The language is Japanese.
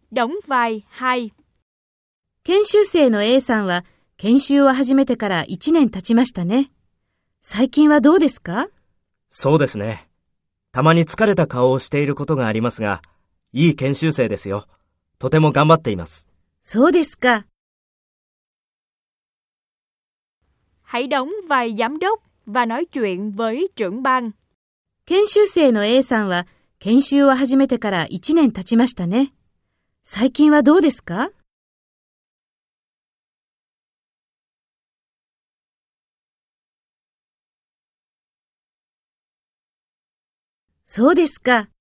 Đóng vai 2。 研修生の A さんは研修を始めてから1年経ちましたね。最近はどうですか？ そうですね。たまに疲れた顔をしていることがありますが、いい研修生ですよ。とても頑張っています。 そうですか。 Hãy đóng vai giám đốc và nói chuyện với trưởng ban。 研修生の A さんは研修を始めてから1年経ちましたね。最近はどうですか？そうですか。